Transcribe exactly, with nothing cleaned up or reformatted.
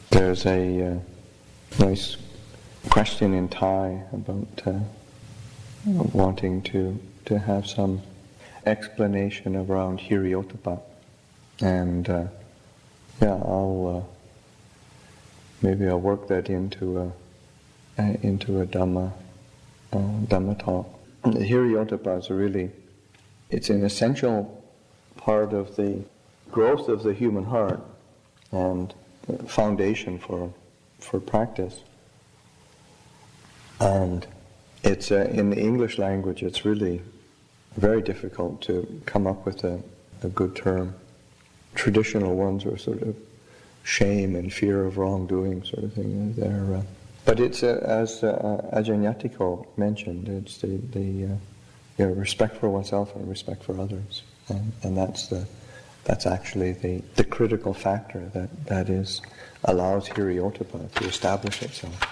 There's a uh, nice question in Thai about uh, wanting to, to have some explanation around Hiriyottappa. And uh, yeah, I'll uh, maybe I'll work that into a, uh, into a Dhamma, uh, Dhamma talk. Hiriyottappa is a really, it's an essential part of the growth of the human heart and foundation for for practice. And it's uh, in the English language, it's really very difficult to come up with a, a good term. Traditional ones are sort of shame and fear of wrongdoing sort of thing. They're, uh, but it's uh, as uh, Ajahn Yatiko mentioned, it's the the uh, you know, respect for oneself and respect for others, and, and that's the that's actually the, the critical factor that, that is allows Hiriyottappa to establish itself.